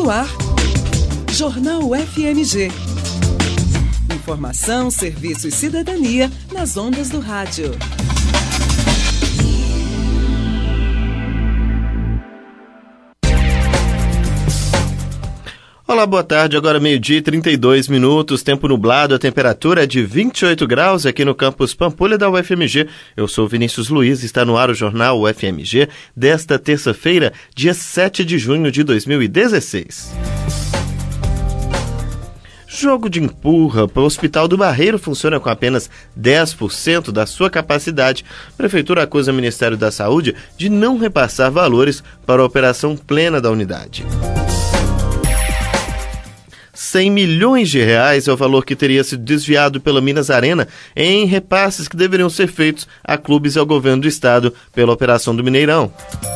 no ar. Jornal UFMG. Informação, serviço e cidadania nas ondas do rádio. Olá, boa tarde. Agora 12h32, tempo nublado, a temperatura é de 28 graus aqui no campus Pampulha da UFMG. Eu sou Vinícius Luiz, está no ar o Jornal UFMG desta terça-feira, dia 7 de junho de 2016. Jogo de empurra para o Hospital do Barreiro funciona com apenas 10% da sua capacidade. A Prefeitura acusa o Ministério da Saúde de não repassar valores para a operação plena da unidade. 100 milhões de reais é o valor que teria sido desviado pela Minas Arena em repasses que deveriam ser feitos a clubes e ao governo do estado pela operação do Mineirão.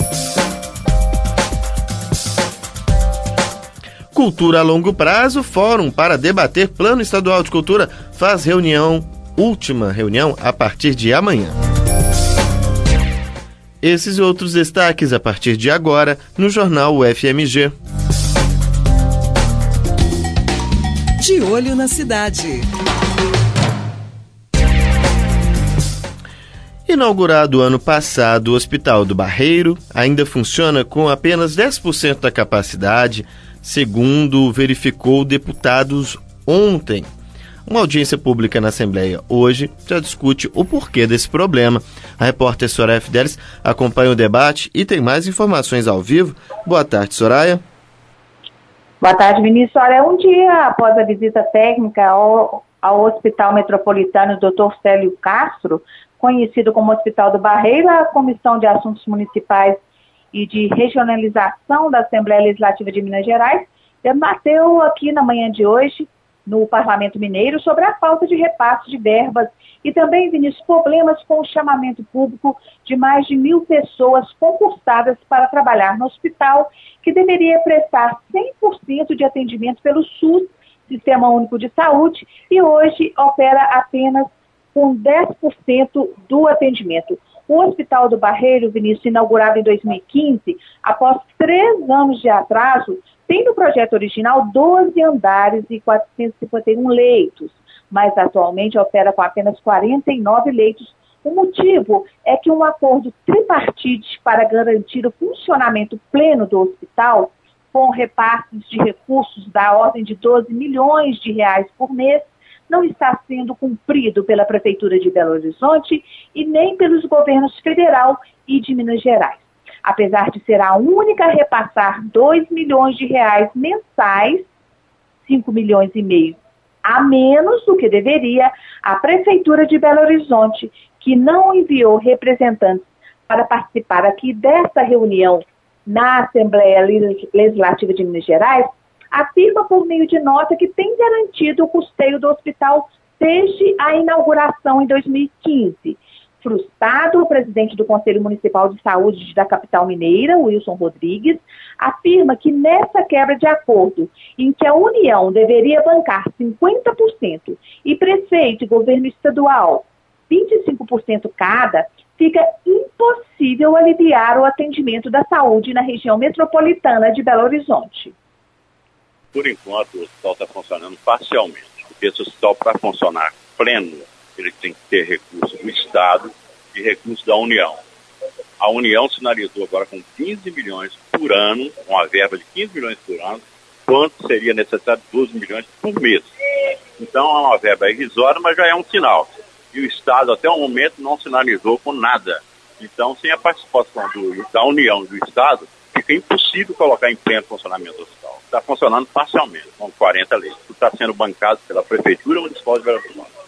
Cultura a longo prazo, Fórum para debater Plano Estadual de Cultura faz última reunião a partir de amanhã. Esses e outros destaques a partir de agora no Jornal UFMG. De olho na cidade. Inaugurado ano passado, o Hospital do Barreiro ainda funciona com apenas 10% da capacidade, segundo verificou deputados ontem. Uma audiência pública na Assembleia hoje já discute o porquê desse problema. A repórter Soraya Fidelis acompanha o debate e tem mais informações ao vivo. Boa tarde, Soraya. Boa tarde, Vinícius. Olha, um dia após a visita técnica ao Hospital Metropolitano Dr. Célio Castro, conhecido como Hospital do Barreiro, a Comissão de Assuntos Municipais e de Regionalização da Assembleia Legislativa de Minas Gerais debateu aqui na manhã de hoje, no Parlamento Mineiro, sobre a falta de repasse de verbas e também, Vinícius, problemas com o chamamento público de mais de 1.000 pessoas concursadas para trabalhar no hospital, que deveria prestar 100% de atendimento pelo SUS, Sistema Único de Saúde, e hoje opera apenas com 10% do atendimento. O Hospital do Barreiro, Vinícius, inaugurado em 2015, após 3 anos de atraso, tem no projeto original 12 andares e 451 leitos, mas atualmente opera com apenas 49 leitos. O motivo é que um acordo tripartite para garantir o funcionamento pleno do hospital, com repasses de recursos da ordem de 12 milhões de reais por mês, não está sendo cumprido pela Prefeitura de Belo Horizonte e nem pelos governos federal e de Minas Gerais. Apesar de ser a única a repassar 2 milhões de reais mensais, 5 milhões e meio a menos do que deveria, a Prefeitura de Belo Horizonte, que não enviou representantes para participar aqui desta reunião na Assembleia Legislativa de Minas Gerais, afirma por meio de nota que tem garantido o custeio do hospital desde a inauguração em 2015. Frustrado, o presidente do Conselho Municipal de Saúde da capital mineira, Wilson Rodrigues, afirma que nessa quebra de acordo, em que a União deveria bancar 50% e prefeito e governo estadual 25% cada, fica impossível aliviar o atendimento da saúde na região metropolitana de Belo Horizonte. Por enquanto, o hospital está funcionando parcialmente. Porque esse hospital, para funcionar pleno, ele tem que ter recursos do Estado e recursos da União. A União sinalizou agora com 15 milhões por ano, uma verba de 15 milhões por ano, quanto seria necessário 12 milhões por mês. Então, é uma verba irrisória, mas já é um sinal. E o Estado, até o momento, não sinalizou com nada. Então, sem a participação da União e do Estado, fica impossível colocar em pleno funcionamento do hospital. Está funcionando parcialmente, com 40 leitos. Está sendo bancado pela Prefeitura Municipal de Belo Horizonte.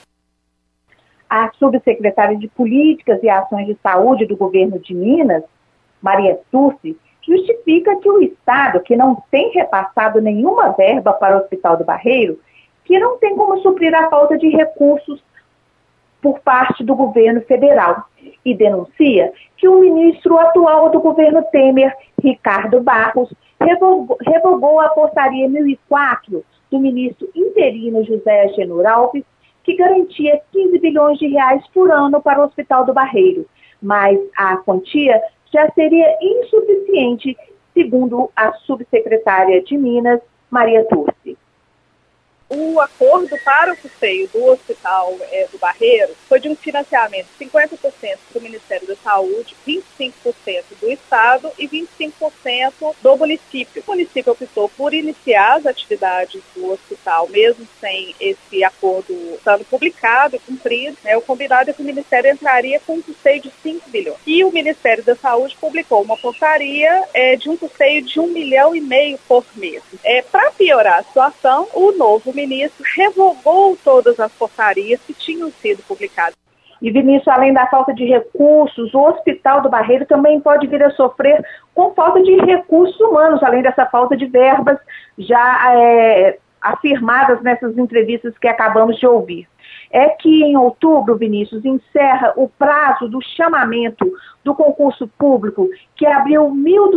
A subsecretária de Políticas e Ações de Saúde do governo de Minas, Maria Turci, justifica que o Estado, que não tem repassado nenhuma verba para o Hospital do Barreiro, que não tem como suprir a falta de recursos por parte do governo federal, e denuncia que o ministro atual do governo Temer, Ricardo Barros, revogou a portaria 1004 do ministro interino José Agenor Alves, que garantia 15 bilhões de reais por ano para o Hospital do Barreiro, mas a quantia já seria insuficiente segundo a subsecretária de Minas, Maria Turci. O acordo para o custeio do Hospital do Barreiro foi de um financiamento 50% do Ministério da Saúde, 25% do Estado e 25% do município. O município optou por iniciar as atividades do hospital, mesmo sem esse acordo estando publicado e cumprido. O combinado é que o Ministério entraria com um custeio de 5 bilhões. E o Ministério da Saúde publicou uma portaria de um custeio de 1,5 milhão por mês. Para piorar a situação, o novo ministro revogou todas as portarias que tinham sido publicadas. E, Vinícius, além da falta de recursos, o Hospital do Barreiro também pode vir a sofrer com falta de recursos humanos, além dessa falta de verbas já afirmadas nessas entrevistas que acabamos de ouvir. É que em outubro, Vinícius, encerra o prazo do chamamento do concurso público, que abriu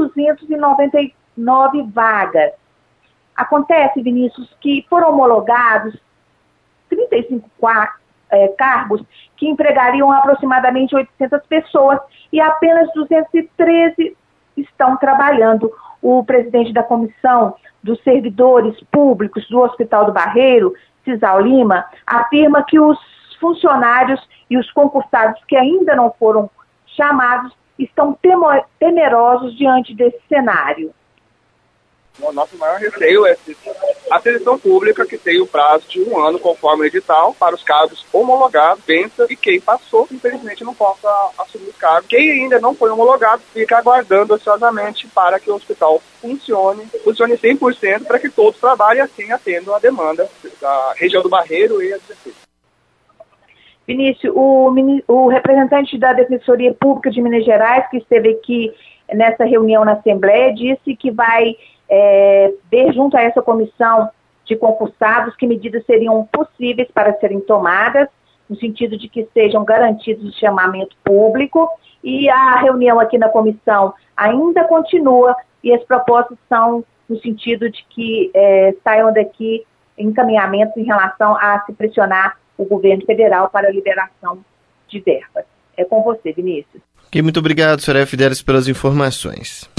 1.299 vagas. Acontece, Vinícius, que foram homologados 35 cargos que empregariam aproximadamente 800 pessoas e apenas 213 estão trabalhando. O presidente da Comissão dos Servidores Públicos do Hospital do Barreiro, Cisal Lima, afirma que os funcionários e os concursados que ainda não foram chamados estão temerosos diante desse cenário. O nosso maior receio é a seleção pública, que tem o prazo de 1 ano, conforme o edital, para os cargos homologados, vença, e quem passou, infelizmente, não possa assumir o cargo. Quem ainda não foi homologado fica aguardando ansiosamente para que o hospital funcione 100%, para que todos trabalhem assim, atendam a demanda da região do Barreiro e a 16. Vinícius, o representante da Defensoria Pública de Minas Gerais, que esteve aqui nessa reunião na Assembleia, disse que vai ver junto a essa comissão de concursados que medidas seriam possíveis para serem tomadas, no sentido de que sejam garantidos o chamamento público, e a reunião aqui na comissão ainda continua, e as propostas são no sentido de que saiam daqui encaminhamentos em relação a se pressionar o governo federal para a liberação de verbas. É com você, Vinícius. Ok, muito obrigado, Soraya Fidelis, pelas informações.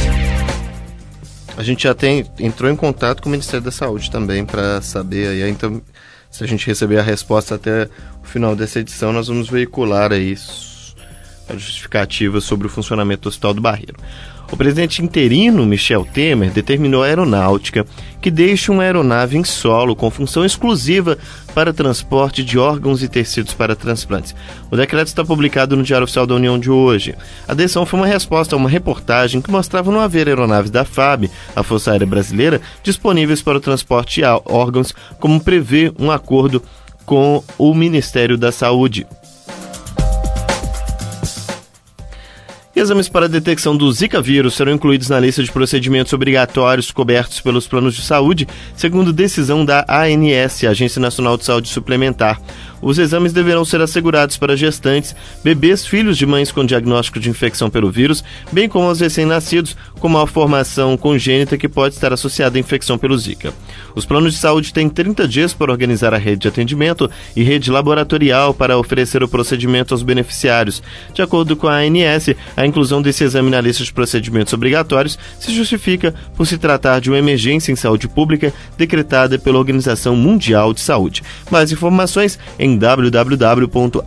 A gente já entrou em contato com o Ministério da Saúde também para saber, aí, então, se a gente receber a resposta até o final dessa edição, nós vamos veicular aí a justificativa sobre o funcionamento do Hospital do Barreiro. O presidente interino, Michel Temer, determinou à aeronáutica que deixe uma aeronave em solo com função exclusiva para transporte de órgãos e tecidos para transplantes. O decreto está publicado no Diário Oficial da União de hoje. A decisão foi uma resposta a uma reportagem que mostrava não haver aeronaves da FAB, a Força Aérea Brasileira, disponíveis para o transporte de órgãos, como prevê um acordo com o Ministério da Saúde. Exames para a detecção do Zika vírus serão incluídos na lista de procedimentos obrigatórios cobertos pelos planos de saúde, segundo decisão da ANS, Agência Nacional de Saúde Suplementar. Os exames deverão ser assegurados para gestantes, bebês filhos de mães com diagnóstico de infecção pelo vírus, bem como aos recém-nascidos com malformação congênita que pode estar associada à infecção pelo Zika. Os planos de saúde têm 30 dias para organizar a rede de atendimento e rede laboratorial para oferecer o procedimento aos beneficiários. De acordo com a ANS, a inclusão desse exame na lista de procedimentos obrigatórios se justifica por se tratar de uma emergência em saúde pública decretada pela Organização Mundial de Saúde. Mais informações em www.ans.gov.br.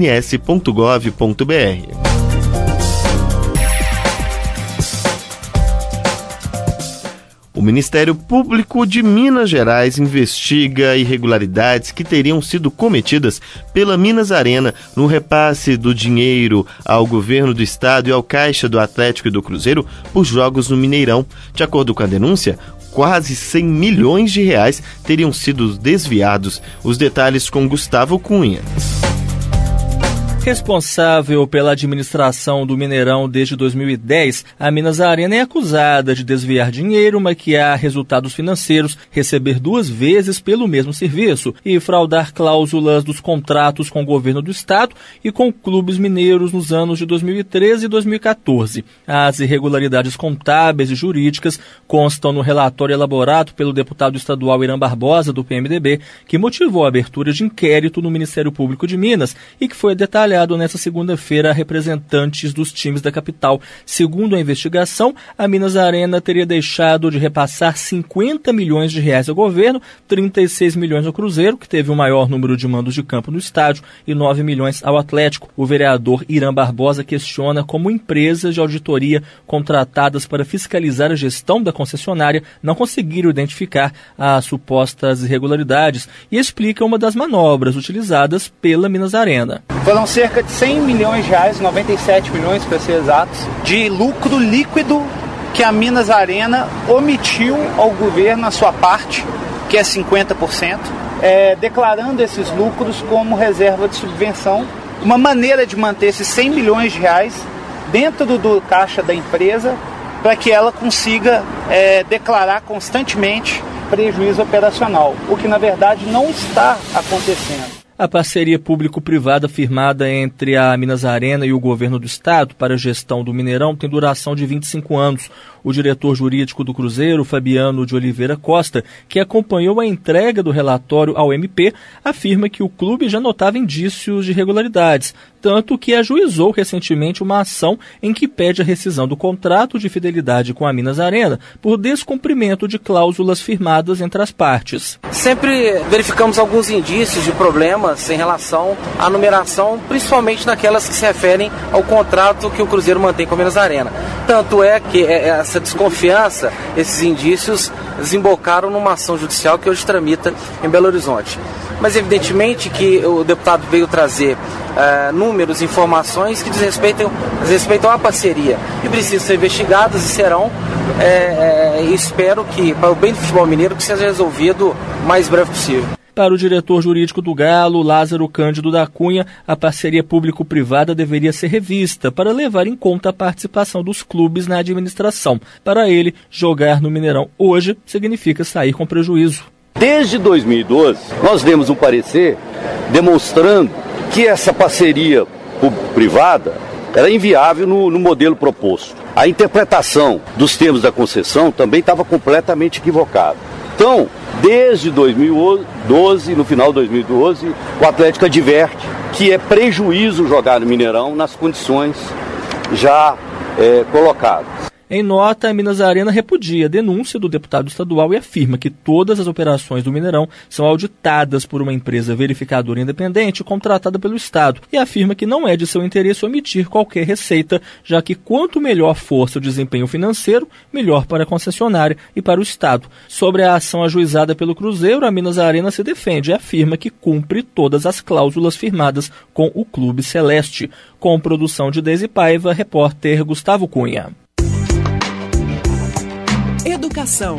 O Ministério Público de Minas Gerais investiga irregularidades que teriam sido cometidas pela Minas Arena no repasse do dinheiro ao governo do estado e ao Caixa do Atlético e do Cruzeiro por jogos no Mineirão. De acordo com a denúncia, quase 100 milhões de reais teriam sido desviados. Os detalhes com Gustavo Cunha. Responsável pela administração do Mineirão desde 2010, a Minas Arena é acusada de desviar dinheiro, maquiar resultados financeiros, receber 2 vezes pelo mesmo serviço e fraudar cláusulas dos contratos com o governo do estado e com clubes mineiros nos anos de 2013 e 2014. As irregularidades contábeis e jurídicas constam no relatório elaborado pelo deputado estadual Irã Barbosa, do PMDB, que motivou a abertura de inquérito no Ministério Público de Minas e que foi detalhado trabalhado nesta segunda-feira a representantes dos times da capital. Segundo a investigação, a Minas Arena teria deixado de repassar 50 milhões de reais ao governo, 36 milhões ao Cruzeiro, que teve o maior número de mandos de campo no estádio, e 9 milhões ao Atlético. O vereador Irã Barbosa questiona como empresas de auditoria contratadas para fiscalizar a gestão da concessionária não conseguiram identificar as supostas irregularidades e explica uma das manobras utilizadas pela Minas Arena. Foram cerca de 100 milhões de reais, 97 milhões para ser exatos, de lucro líquido que a Minas Arena omitiu ao governo a sua parte, que é 50%, declarando esses lucros como reserva de subvenção, uma maneira de manter esses 100 milhões de reais dentro do caixa da empresa para que ela consiga declarar constantemente prejuízo operacional, o que na verdade não está acontecendo. A parceria público-privada firmada entre a Minas Arena e o governo do estado para a gestão do Mineirão tem duração de 25 anos. O diretor jurídico do Cruzeiro, Fabiano de Oliveira Costa, que acompanhou a entrega do relatório ao MP, afirma que o clube já notava indícios de irregularidades, tanto que ajuizou recentemente uma ação em que pede a rescisão do contrato de fidelidade com a Minas Arena por descumprimento de cláusulas firmadas entre as partes. Sempre verificamos alguns indícios de problemas em relação à numeração, principalmente naquelas que se referem ao contrato que o Cruzeiro mantém com a Minas Arena. Tanto é que essa desconfiança, esses indícios desembocaram numa ação judicial que hoje tramita em Belo Horizonte. Mas evidentemente que o deputado veio trazer números, informações que respeitam à parceria e precisam ser investigadas e serão, espero que, para o bem do futebol mineiro, que seja resolvido o mais breve possível. Para o diretor jurídico do Galo, Lázaro Cândido da Cunha, a parceria público-privada deveria ser revista para levar em conta a participação dos clubes na administração. Para ele, jogar no Mineirão hoje significa sair com prejuízo. Desde 2012, nós demos um parecer demonstrando que essa parceria público-privada era inviável no modelo proposto. A interpretação dos termos da concessão também estava completamente equivocada. Então, desde 2012, no final de 2012, o Atlético adverte que é prejuízo jogar no Mineirão nas condições já colocadas. Em nota, a Minas Arena repudia a denúncia do deputado estadual e afirma que todas as operações do Mineirão são auditadas por uma empresa verificadora independente contratada pelo Estado e afirma que não é de seu interesse omitir qualquer receita, já que quanto melhor fosse o desempenho financeiro, melhor para a concessionária e para o Estado. Sobre a ação ajuizada pelo Cruzeiro, a Minas Arena se defende e afirma que cumpre todas as cláusulas firmadas com o Clube Celeste. Com produção de Deise Paiva, repórter Gustavo Cunha. Educação.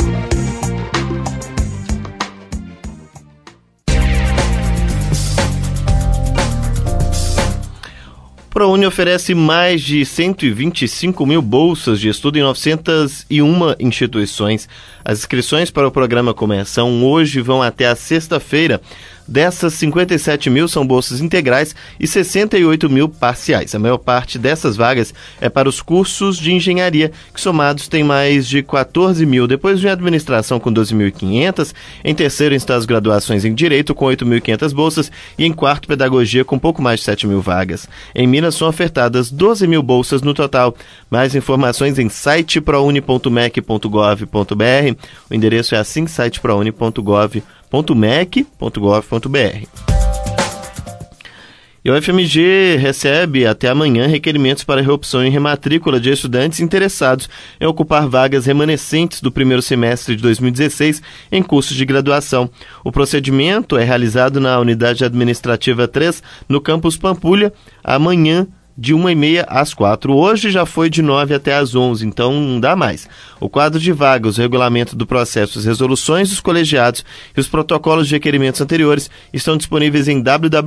O ProUni oferece mais de 125 mil bolsas de estudo em 901 instituições. As inscrições para o programa começam hoje e vão até a sexta-feira. Dessas, 57 mil são bolsas integrais e 68 mil parciais. A maior parte dessas vagas é para os cursos de engenharia, que somados têm mais de 14 mil. Depois de administração com 12.500, em terceiro está as graduações em direito com 8.500 bolsas e em quarto pedagogia com pouco mais de 7 mil vagas. Em Minas são ofertadas 12 mil bolsas no total. Mais informações em site prouni.mec.gov.br. O endereço é assim, site prouni.gov.br. E o FMG recebe até amanhã requerimentos para reopção e rematrícula de estudantes interessados em ocupar vagas remanescentes do primeiro semestre de 2016 em cursos de graduação. O procedimento é realizado na Unidade Administrativa 3, no campus Pampulha, amanhã, de 1h30 às 4h. Hoje já foi de 9 até às 11h, então não dá mais. O quadro de vagas, o regulamento do processo, as resoluções dos colegiados e os protocolos de requerimentos anteriores estão disponíveis em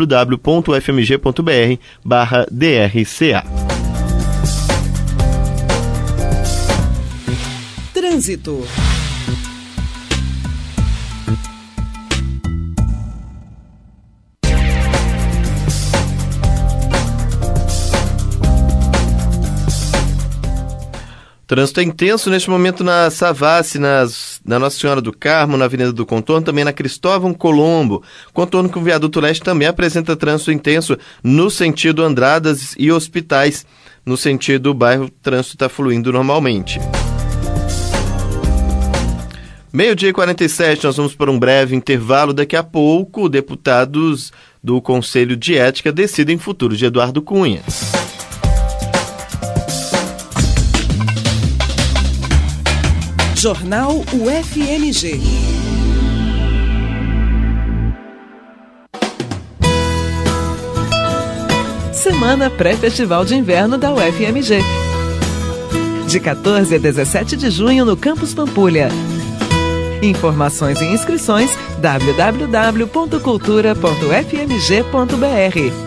www.ufmg.br/drca. Trânsito. O Trânsito é intenso neste momento na Savassi, na Nossa Senhora do Carmo, na Avenida do Contorno, também na Cristóvão Colombo. Contorno com o Viaduto Leste também apresenta trânsito intenso no sentido Andradas e Hospitais. No sentido bairro, o trânsito está fluindo normalmente. 12h47, nós vamos para um breve intervalo. Daqui a pouco, deputados do Conselho de Ética decidem futuro de Eduardo Cunha. Jornal UFMG. Semana pré-festival de inverno da UFMG. De 14 a 17 de junho no Campus Pampulha. Informações e inscrições www.cultura.ufmg.br.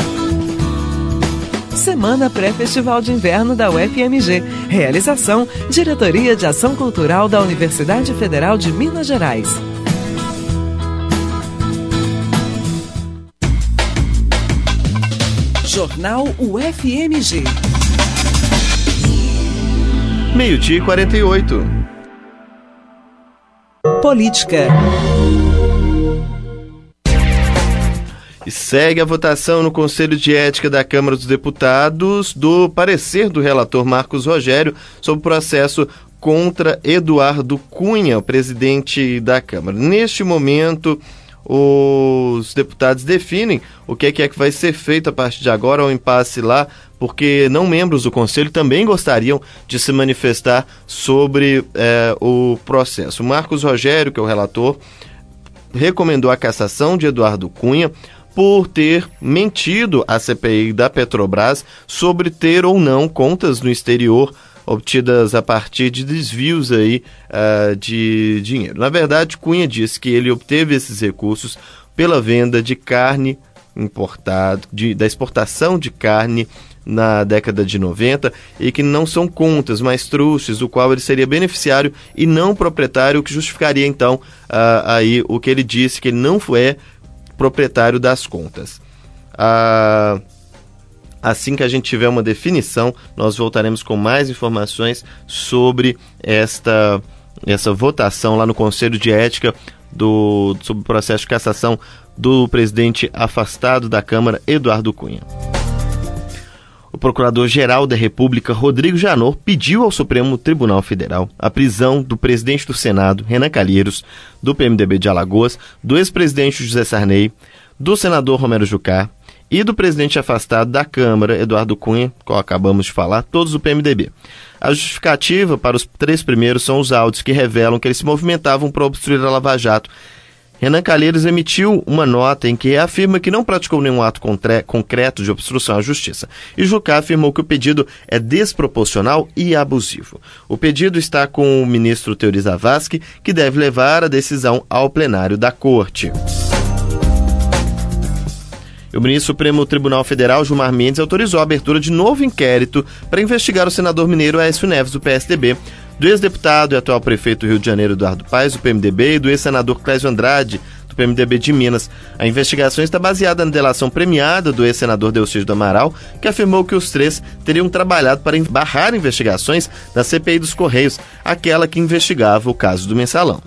Semana pré-festival de inverno da UFMG. Realização: Diretoria de Ação Cultural da Universidade Federal de Minas Gerais. Jornal UFMG. 12h48. Política. E segue a votação no Conselho de Ética da Câmara dos Deputados do parecer do relator Marcos Rogério sobre o processo contra Eduardo Cunha, o presidente da Câmara. Neste momento, os deputados definem o que é que vai ser feito a partir de agora, ao impasse lá, porque não membros do Conselho também gostariam de se manifestar sobre o processo. Marcos Rogério, que é o relator, recomendou a cassação de Eduardo Cunha por ter mentido à CPI da Petrobras sobre ter ou não contas no exterior obtidas a partir de desvios aí, de dinheiro. Na verdade, Cunha disse que ele obteve esses recursos pela venda de carne importada, da exportação de carne na década de 90, e que não são contas, mas trustes, do qual ele seria beneficiário e não proprietário, o que justificaria então aí o que ele disse, que ele não é proprietário das contas. Assim que a gente tiver uma definição, nós voltaremos com mais informações sobre essa votação lá no Conselho de Ética sobre o processo de cassação do presidente afastado da Câmara, Eduardo Cunha. O Procurador-Geral da República, Rodrigo Janot, pediu ao Supremo Tribunal Federal a prisão do presidente do Senado, Renan Calheiros, do PMDB de Alagoas, do ex-presidente José Sarney, do senador Romero Jucá e do presidente afastado da Câmara, Eduardo Cunha, qual acabamos de falar, todos do PMDB. A justificativa para os 3 primeiros são os áudios que revelam que eles se movimentavam para obstruir a Lava Jato. Renan Calheiros emitiu uma nota em que afirma que não praticou nenhum ato concreto de obstrução à justiça. E Jucá afirmou que o pedido é desproporcional e abusivo. O pedido está com o ministro Teori Zavascki, que deve levar a decisão ao plenário da Corte. O ministro do Supremo Tribunal Federal, Gilmar Mendes, autorizou a abertura de novo inquérito para investigar o senador mineiro Aécio Neves, do PSDB, do ex-deputado e atual prefeito do Rio de Janeiro, Eduardo Paes, do PMDB, e do ex-senador Clésio Andrade, do PMDB de Minas. A investigação está baseada na delação premiada do ex-senador Delcídio do Amaral, que afirmou que os 3 teriam trabalhado para barrar investigações da CPI dos Correios, aquela que investigava o caso do Mensalão.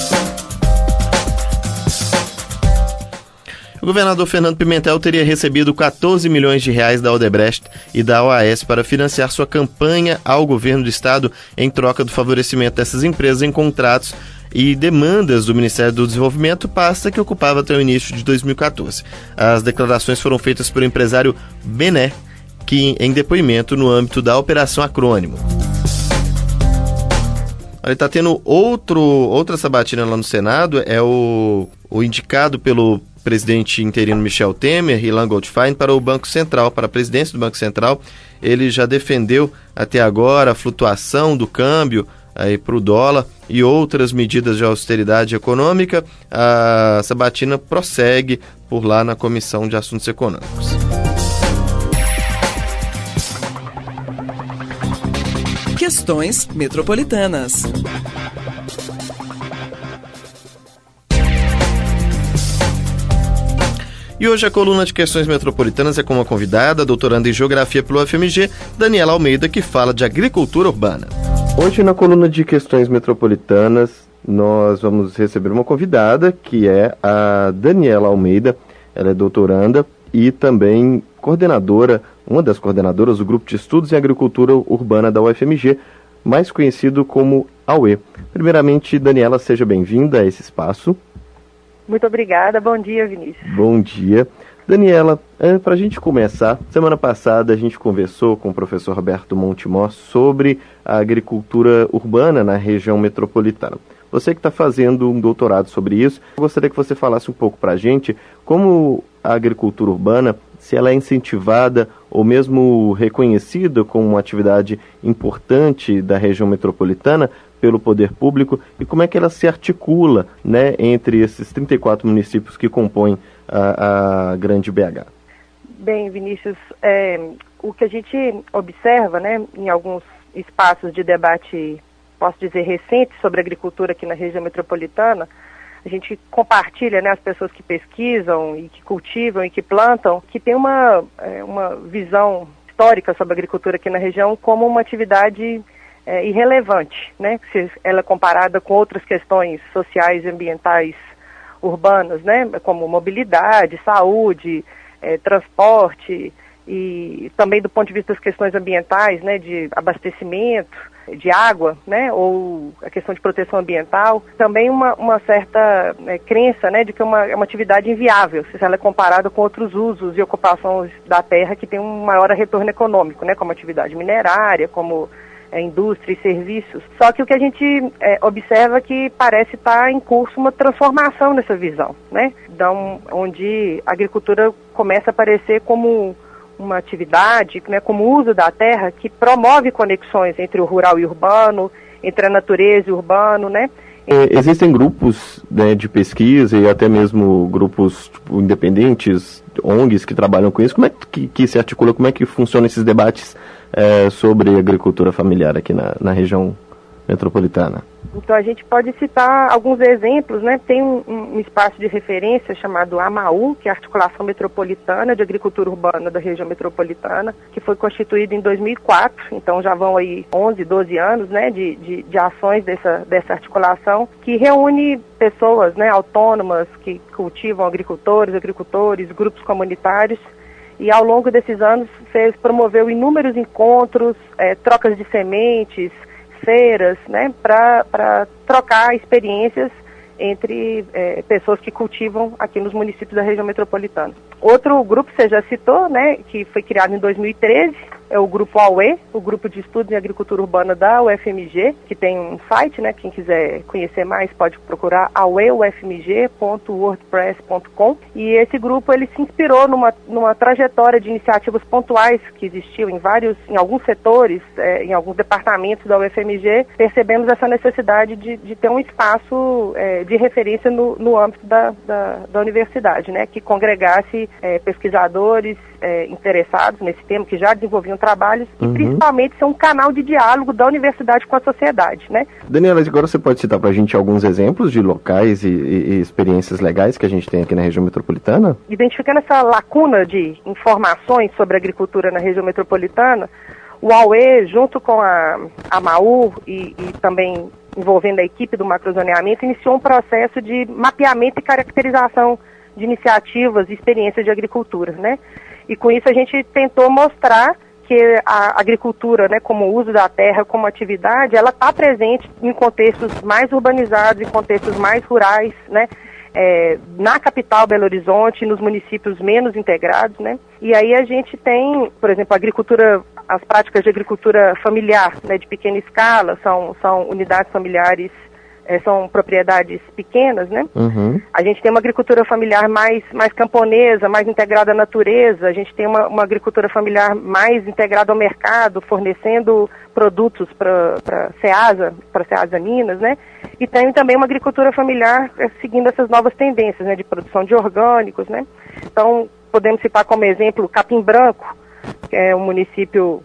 O governador Fernando Pimentel teria recebido 14 milhões de reais da Odebrecht e da OAS para financiar sua campanha ao governo do estado em troca do favorecimento dessas empresas em contratos e demandas do Ministério do Desenvolvimento, pasta que ocupava até o início de 2014. As declarações foram feitas pelo empresário Bené, que em depoimento no âmbito da Operação Acrônimo. Ele está tendo outra sabatina lá no Senado, é o indicado pelo presidente interino Michel Temer, Ilan Goldfein, para o Banco Central, para a presidência do Banco Central. Ele já defendeu até agora a flutuação do câmbio para o dólar e outras medidas de austeridade econômica. A sabatina prossegue por lá na Comissão de Assuntos Econômicos. Questões metropolitanas. E hoje a coluna de questões metropolitanas é com uma convidada, doutoranda em Geografia pelo UFMG, Daniela Almeida, que fala de agricultura urbana. Hoje, na coluna de questões metropolitanas, nós vamos receber uma convidada, que é a Daniela Almeida. Ela é doutoranda e também coordenadora, uma das coordenadoras do Grupo de Estudos em Agricultura Urbana da UFMG, mais conhecido como AUE. Primeiramente, Daniela, seja bem-vinda a esse espaço. Muito obrigada. Bom dia, Vinícius. Bom dia. Daniela, para a gente começar, semana passada a gente conversou com o professor Roberto Montemor sobre a agricultura urbana na região metropolitana. Você que está fazendo um doutorado sobre isso, eu gostaria que você falasse um pouco para a gente como a agricultura urbana, se ela é incentivada ou mesmo reconhecida como uma atividade importante da região metropolitana pelo poder público e como é que ela se articula, né, entre esses 34 municípios que compõem a grande BH. Bem, Vinícius, o que a gente observa, né, em alguns espaços de debate, posso dizer, recentes sobre agricultura aqui na região metropolitana, a gente compartilha, né, as pessoas que pesquisam e que cultivam e que plantam, que tem uma visão histórica sobre a agricultura aqui na região como uma atividade irrelevante, né, se ela é comparada com outras questões sociais e ambientais urbanas, né, como mobilidade, saúde, transporte e também do ponto de vista das questões ambientais, né, de abastecimento, de água, né, ou a questão de proteção ambiental, também uma certa crença, né, de que é uma atividade inviável, se ela é comparada com outros usos e ocupações da terra que tem um maior retorno econômico, né, como atividade minerária, como indústria e serviços. Só que o que a gente observa é que parece estar em curso uma transformação nessa visão, né? Então, onde a agricultura começa a aparecer como uma atividade, né, como uso da terra que promove conexões entre o rural e o urbano, entre a natureza e o urbano, né? Existem grupos, né, de pesquisa e até mesmo grupos independentes, ONGs que trabalham com isso. Como é que se articula, como é que funcionam esses debates sobre agricultura familiar aqui na região metropolitana? Então a gente pode citar alguns exemplos, né? Tem um espaço de referência chamado AMAU, que é a Articulação Metropolitana de Agricultura Urbana da região metropolitana, que foi constituído em 2004, então já vão aí 11, 12 anos, né, de ações dessa articulação, que reúne pessoas, né, autônomas que cultivam agricultores, grupos comunitários, e ao longo desses anos promoveu inúmeros encontros, trocas de sementes, feiras, né, para trocar experiências entre pessoas que cultivam aqui nos municípios da região metropolitana. Outro grupo que você já citou, né, que foi criado em 2013, é o Grupo AUE, o Grupo de Estudos em Agricultura Urbana da UFMG, que tem um site, né, quem quiser conhecer mais pode procurar aueufmg.wordpress.com, e esse grupo ele se inspirou numa trajetória de iniciativas pontuais que existiu em alguns setores, em alguns departamentos da UFMG. Percebemos essa necessidade de ter um espaço de referência no âmbito da universidade, né, que congregasse pesquisadores interessados nesse tema, que já desenvolviam trabalhos, e principalmente ser um canal de diálogo da universidade com a sociedade, né? Daniela, agora você pode citar para a gente alguns exemplos de locais e experiências legais que a gente tem aqui na região metropolitana? Identificando essa lacuna de informações sobre agricultura na região metropolitana, o AUE, junto com a AMAU e também envolvendo a equipe do macrozoneamento, iniciou um processo de mapeamento e caracterização de iniciativas e experiências de agricultura, né? E com isso a gente tentou mostrar que a agricultura, né, como uso da terra, como atividade, ela está presente em contextos mais urbanizados, em contextos mais rurais, né? Na capital Belo Horizonte, nos municípios menos integrados, né? E aí a gente tem, por exemplo, as práticas de agricultura familiar, né, de pequena escala, são unidades familiares, são propriedades pequenas, né? A gente tem uma agricultura familiar mais camponesa, mais integrada à natureza. A gente tem uma agricultura familiar mais integrada ao mercado, fornecendo produtos para Ceasa Minas, né? E tem também uma agricultura familiar seguindo essas novas tendências, né, de produção de orgânicos, né? Então, podemos citar como exemplo Capim Branco, que é um município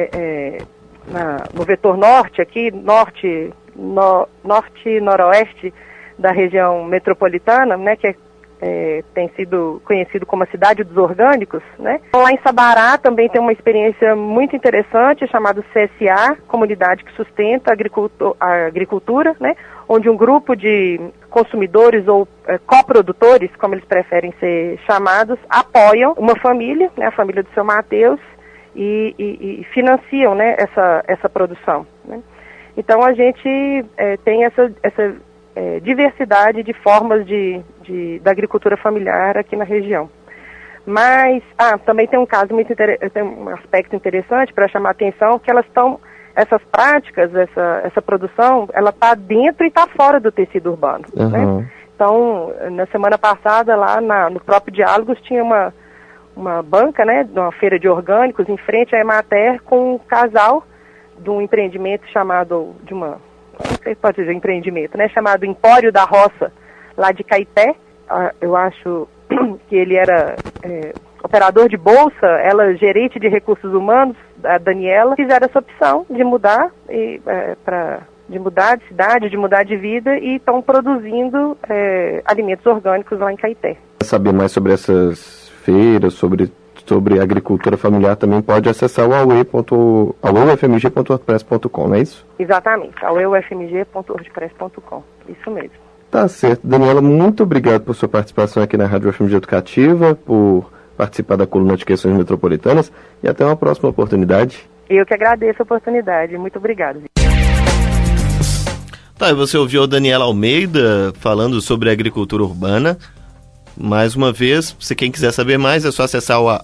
no vetor norte, aqui, norte e noroeste da região metropolitana, né, que é tem sido conhecido como a cidade dos orgânicos, né? Lá em Sabará também tem uma experiência muito interessante chamada CSA, Comunidade que Sustenta a Agricultura, né? Onde um grupo de consumidores ou coprodutores, como eles preferem ser chamados, apoiam uma família, né? A família do seu Mateus, e financiam, né? essa produção, né? Então a gente tem essa diversidade de formas da agricultura familiar aqui na região. Mas também tem um caso tem um aspecto interessante para chamar a atenção, que essas práticas, essa produção, ela está dentro e está fora do tecido urbano. Uhum. Né? Então, na semana passada, lá no próprio Diálogos, tinha uma banca, né, de uma feira de orgânicos, em frente à Emater, com um casal de um empreendimento chamado, não sei se pode dizer empreendimento, né, chamado Empório da Roça, lá de Caeté. Eu acho que ele era operador de bolsa, ela gerente de recursos humanos, a Daniela, fizeram essa opção de mudar de mudar de cidade, de mudar de vida, e estão produzindo alimentos orgânicos lá em Caeté. Para saber mais sobre essas feiras, sobre agricultura familiar, também pode acessar o auefmg.wordpress.com, não é isso? Exatamente, auefmg.wordpress.com, isso mesmo. Tá certo. Daniela, muito obrigado por sua participação aqui na Rádio UFMG Educativa, por participar da coluna de questões metropolitanas, e até uma próxima oportunidade. Eu que agradeço a oportunidade, muito obrigado. Tá, e você ouviu a Daniela Almeida falando sobre agricultura urbana. Mais uma vez, se quem quiser saber mais, é só acessar o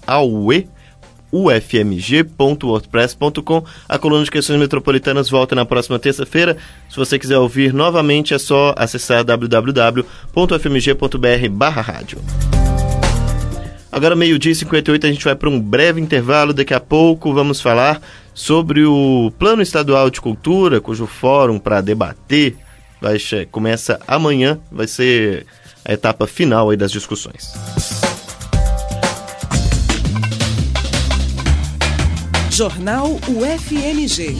ufmg.wordpress.com. A coluna de questões metropolitanas volta na próxima terça-feira. Se você quiser ouvir novamente, é só acessar www.ufmg.br/rádio. Agora, 12h58, a gente vai para um breve intervalo. Daqui a pouco vamos falar sobre o Plano Estadual de Cultura, cujo fórum para debater começa amanhã, vai ser a etapa final aí das discussões. Jornal UFMG.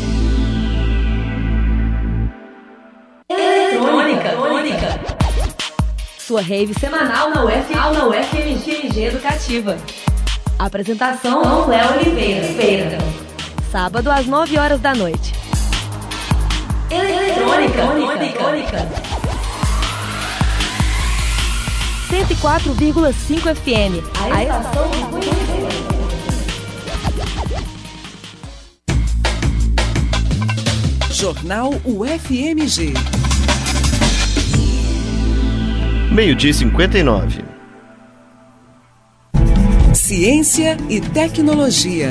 Eletrônica. Sua rave semanal na UFMG Educativa. Apresentação Léo Oliveira. Sábado às 9 horas da noite. Eletrônica. 104,5 FM. A estação do conhecimento. Jornal UFMG. 12h59. Ciência e tecnologia.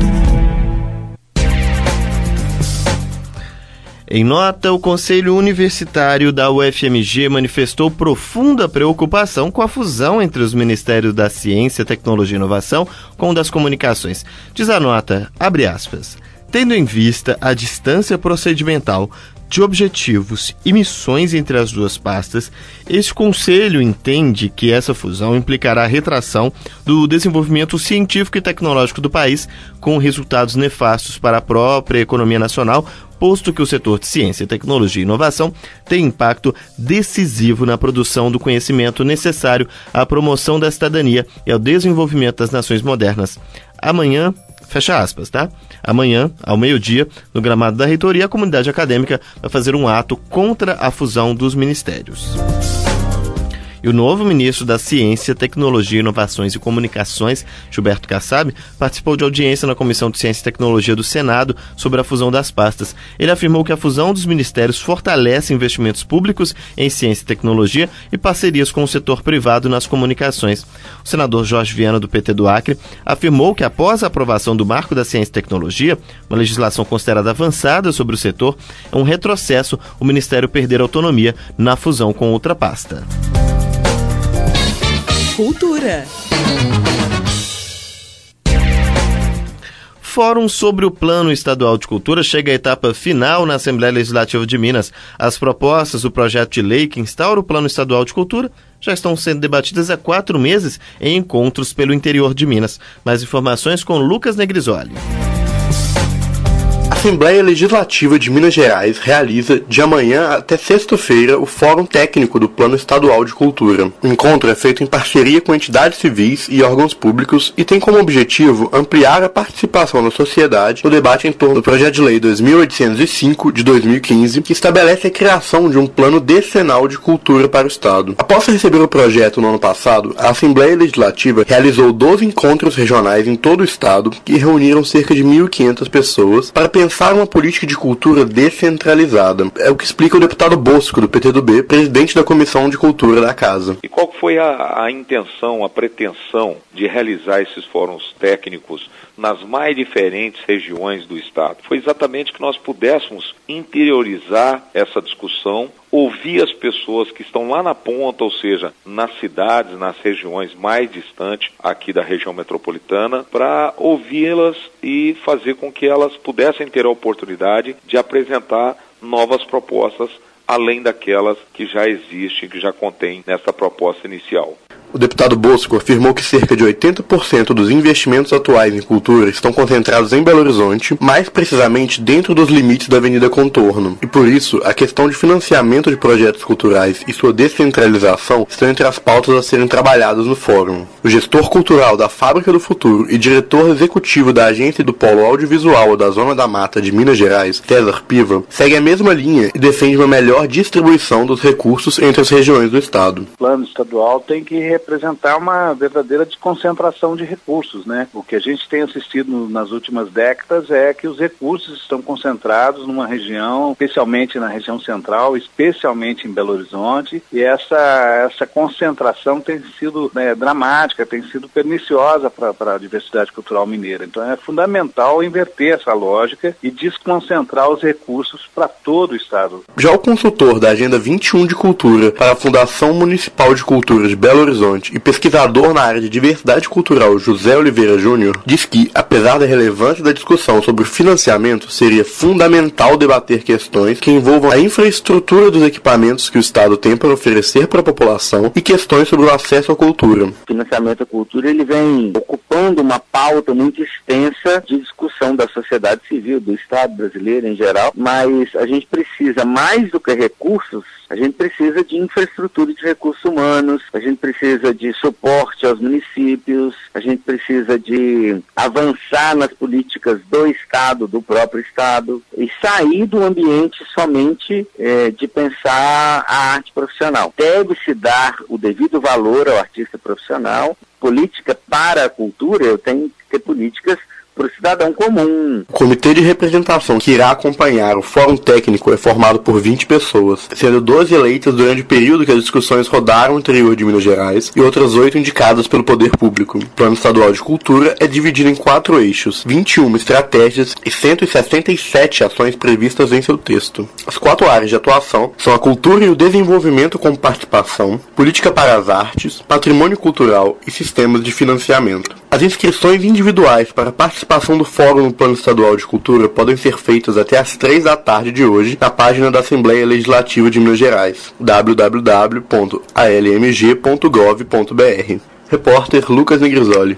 Em nota, o Conselho Universitário da UFMG manifestou profunda preocupação com a fusão entre os Ministérios da Ciência, Tecnologia e Inovação com o das Comunicações. Diz a nota, abre aspas, tendo em vista a distância procedimental de objetivos e missões entre as duas pastas, este Conselho entende que essa fusão implicará a retração do desenvolvimento científico e tecnológico do país, com resultados nefastos para a própria economia nacional, posto que o setor de ciência, tecnologia e inovação tem impacto decisivo na produção do conhecimento necessário à promoção da cidadania e ao desenvolvimento das nações modernas. Amanhã, fecha aspas, tá? Amanhã, ao meio-dia, no gramado da reitoria, a comunidade acadêmica vai fazer um ato contra a fusão dos ministérios. E o novo ministro da Ciência, Tecnologia, Inovações e Comunicações, Gilberto Kassab, participou de audiência na Comissão de Ciência e Tecnologia do Senado sobre a fusão das pastas. Ele afirmou que a fusão dos ministérios fortalece investimentos públicos em ciência e tecnologia e parcerias com o setor privado nas comunicações. O senador Jorge Viana, do PT do Acre, afirmou que após a aprovação do Marco da Ciência e Tecnologia, uma legislação considerada avançada sobre o setor, é um retrocesso o Ministério perder autonomia na fusão com outra pasta. Cultura. Fórum sobre o Plano Estadual de Cultura chega à etapa final na Assembleia Legislativa de Minas. As propostas do projeto de lei que instaura o Plano Estadual de Cultura já estão sendo debatidas há 4 meses em encontros pelo interior de Minas. Mais informações com Lucas Negrisoli. A Assembleia Legislativa de Minas Gerais realiza, de amanhã até sexta-feira, o Fórum Técnico do Plano Estadual de Cultura. O encontro é feito em parceria com entidades civis e órgãos públicos e tem como objetivo ampliar a participação da sociedade no debate em torno do Projeto de Lei 2805 de 2015, que estabelece a criação de um plano decenal de cultura para o Estado. Após receber o projeto no ano passado, a Assembleia Legislativa realizou 12 encontros regionais em todo o Estado que reuniram cerca de 1.500 pessoas para pensar uma política de cultura descentralizada. É o que explica o deputado Bosco, do PTdoB, presidente da Comissão de Cultura da Casa. E qual foi a intenção, a pretensão de realizar esses fóruns técnicos nas mais diferentes regiões do Estado? Foi exatamente que nós pudéssemos interiorizar essa discussão, ouvir as pessoas que estão lá na ponta, ou seja, nas cidades, nas regiões mais distantes aqui da região metropolitana, para ouvi-las e fazer com que elas pudessem ter a oportunidade de apresentar novas propostas, além daquelas que já existem, que já contém nessa proposta inicial. O deputado Bosco afirmou que cerca de 80% dos investimentos atuais em cultura estão concentrados em Belo Horizonte, mais precisamente dentro dos limites da Avenida Contorno. E por isso, a questão de financiamento de projetos culturais e sua descentralização estão entre as pautas a serem trabalhadas no fórum. O gestor cultural da Fábrica do Futuro e diretor executivo da Agência do Polo Audiovisual da Zona da Mata de Minas Gerais, César Piva, segue a mesma linha e defende uma melhor distribuição dos recursos entre as regiões do Estado. O plano estadual tem que representar uma verdadeira desconcentração de recursos, né? O que a gente tem assistido nas últimas décadas é que os recursos estão concentrados numa região, especialmente na região central, especialmente em Belo Horizonte, e essa concentração tem sido dramática, tem sido perniciosa para a diversidade cultural mineira. Então é fundamental inverter essa lógica e desconcentrar os recursos para todo o Estado. Já o consultor da Agenda 21 de Cultura para a Fundação Municipal de Cultura de Belo Horizonte e pesquisador na área de diversidade cultural José Oliveira Júnior, diz que, apesar da relevância da discussão sobre o financiamento, seria fundamental debater questões que envolvam a infraestrutura dos equipamentos que o Estado tem para oferecer para a população e questões sobre o acesso à cultura. O financiamento à cultura ele vem ocupando uma pauta muito extensa de discussão da sociedade civil, do Estado brasileiro em geral, mas a gente precisa, mais do que recursos, a gente precisa de infraestrutura de recursos humanos, a gente precisa de suporte aos municípios, a gente precisa de avançar nas políticas do Estado, do próprio Estado, e sair do ambiente somente de pensar a arte profissional. Deve-se dar o devido valor ao artista profissional. Política para a cultura, eu tenho que ter políticas para o cidadão comum. O comitê de representação que irá acompanhar o Fórum Técnico é formado por 20 pessoas, sendo 12 eleitas durante o período que as discussões rodaram no interior de Minas Gerais e outras 8 indicadas pelo Poder Público. O Plano Estadual de Cultura é dividido em 4 eixos, 21 estratégias e 167 ações previstas em seu texto. As 4 áreas de atuação são a cultura e o desenvolvimento com participação, política para as artes, patrimônio cultural e sistemas de financiamento. As inscrições individuais para a participação do Fórum no Plano Estadual de Cultura podem ser feitas até às 3 da tarde de hoje na página da Assembleia Legislativa de Minas Gerais, www.almg.gov.br. Repórter Lucas Negrisoli.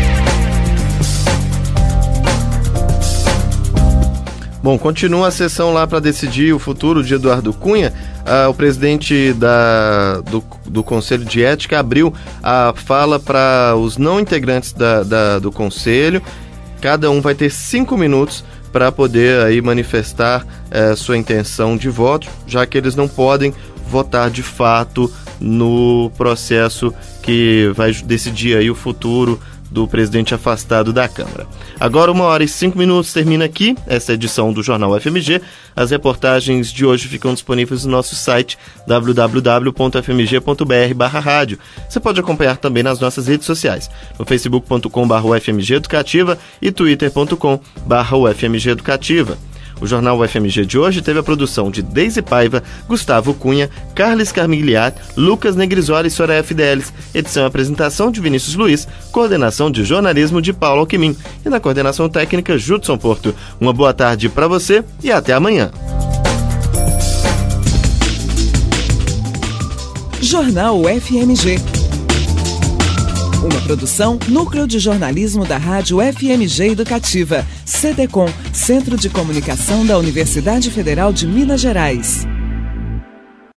Bom, continua a sessão lá para decidir o futuro de Eduardo Cunha. O presidente do Conselho de Ética abriu a fala para os não integrantes do Conselho. Cada um vai ter 5 minutos para poder aí manifestar sua intenção de voto, já que eles não podem votar de fato no processo que vai decidir aí o futuro do presidente afastado da Câmara. Agora, 1h05 termina aqui essa edição do Jornal FMG. As reportagens de hoje ficam disponíveis no nosso site www.fmg.br/rádio. Você pode acompanhar também nas nossas redes sociais, no facebook.com/ufmgeeducativa e twitter.com/ufmgeeducativa. O Jornal UFMG de hoje teve a produção de Deise Paiva, Gustavo Cunha, Carles Carmigliat, Lucas Negrisoli e Soraya Fidelis, edição e apresentação de Vinícius Luiz, coordenação de jornalismo de Paulo Alquimim e na coordenação técnica Judson Porto. Uma boa tarde para você e até amanhã. Jornal UFMG. Uma produção Núcleo de Jornalismo da Rádio FMG Educativa. CDCom, Centro de Comunicação da Universidade Federal de Minas Gerais.